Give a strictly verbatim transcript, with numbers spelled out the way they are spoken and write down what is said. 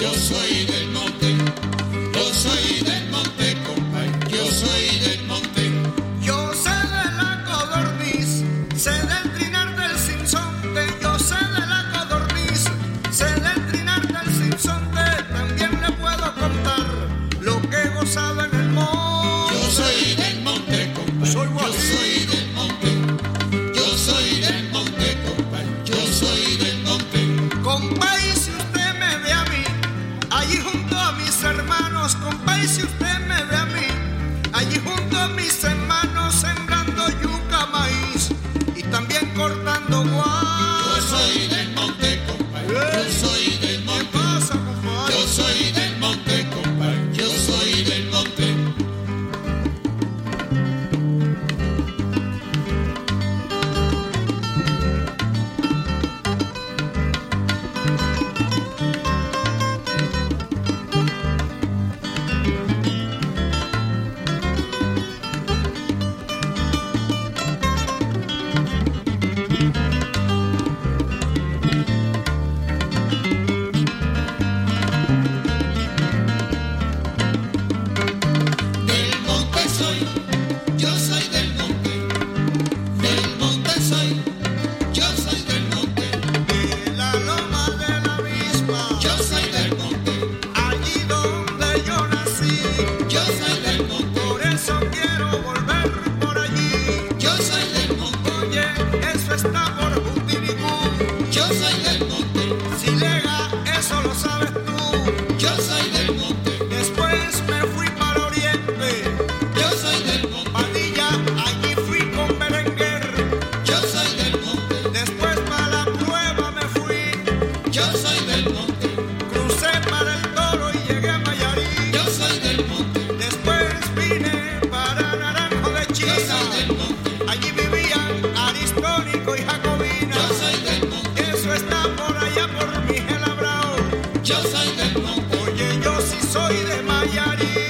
Yo soy del monte, yo soy del monte, compay, yo soy del monte. Yo sé de la codorniz, sé del trinar del sinsonte. Yo sé de la codorniz, sé del trinar del sinsonte. También le puedo contar lo que he gozado en el monte. Yo soy del monte, compay, Soy yo soy del monte. Yo soy del monte, compay, yo soy del monte. Compay, si usted me ve a mí, allí junto a mis hermanos. Compay, si usted me ve a mí, allí junto a mis hermanos, sembrando yuca, maíz y también cortando guay. Yo soy del monte, compay, yo soy del ¿Qué monte. pasa, compay? Yo soy del monte, compay, yo soy del monte. Del monte soy, yo soy del monte. Del monte soy, yo soy del monte. De la loma de la avispa, Yo soy del monte, allí donde yo nací. yo soy del monte. Por eso quiero volver por allí. Yo soy del monte, Oye, eso está por Jutiricú. yo soy del monte. Si lega, eso lo sabes tú. Yo soy del monte, Después me fui para Oriente, yo soy del monte. Padilla, allí fui con Berenguer. Yo soy del monte, Después para la prueba me fui, yo soy del monte. crucé para el Toro y llegué a Mayarí. Yo soy del monte, Después vine para Naranjo de yo China. soy del monte. Allí vivían Aristónico y Jacobina. Yo soy del monte, Eso está por allá por Miguel Abrao. yo soy del monte. Oye, yo sí soy de Mayarí.